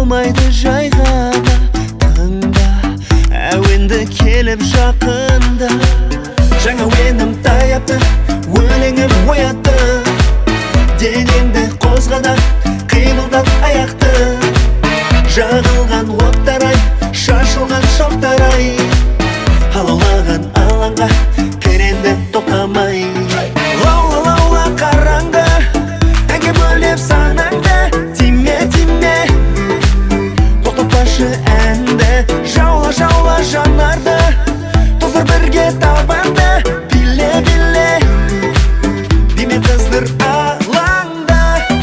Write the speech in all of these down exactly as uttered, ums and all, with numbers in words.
болмайды жай ғана тыңда, әуенді келіп жақында. Жаңа өенім таяпты, өлеңім оятты, денеңді қозғада, қимылдат аяқты. Жағылған оттарай, шашылған шоқтарай, алаулаған алаңға керенді тоқтамай. Лаула лаула қараңғы, әнге бөлеп санаңды, тиме тиме, тоқтатпашы әнді. Жаула жаула жанарды, тоздыр бірге табанды, биле биле, деме қыздыр алаңда.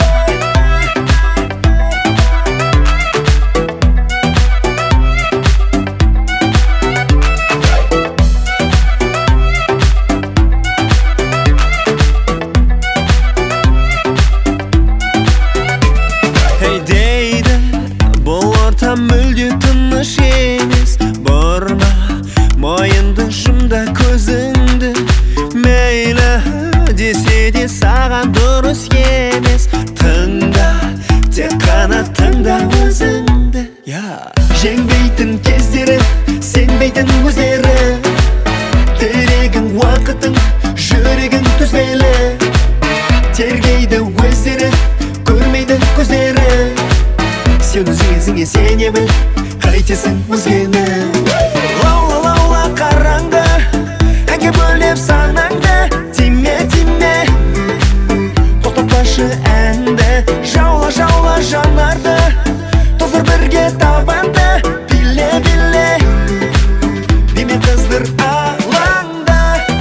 Мүлде тыныш емес, бұрма мойынды, жұмда көзіңді. Мейлі десе де саған дұрыс емес, тыңда, тек қана тыңда өзіңді. Жеңбейтін кездері, сенбейтін өздері, терегің уақытың, жүрегің төзбейлі. Тергейді өздері, көрмейді көздері. Сен өзіңе сене біл, қайтесің өзгені. Лаула лаула қараңғы, әнге бөлеп санаңды, тиме тиме, тоқтатпашы әнді. Жаула жаула жанарды, тоздыр бірге табанды, биле биле, деме қыздыр алаңда.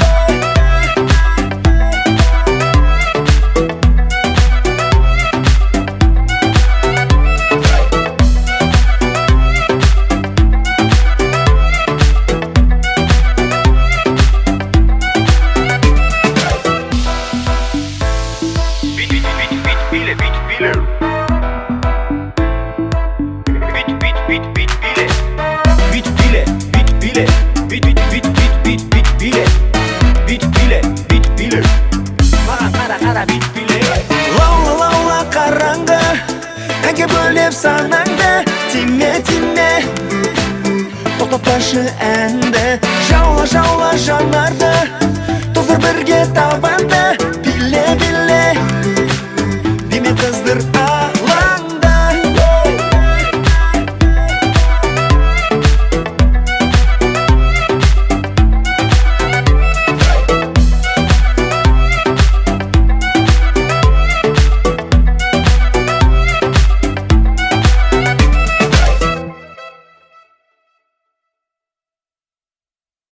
Лаула лаула қараңғы, әнге бөлеп санаңды, тиме тиме, тоқтатпашы әнді. Жаула жаула жанарды, тоздыр бірге табанды,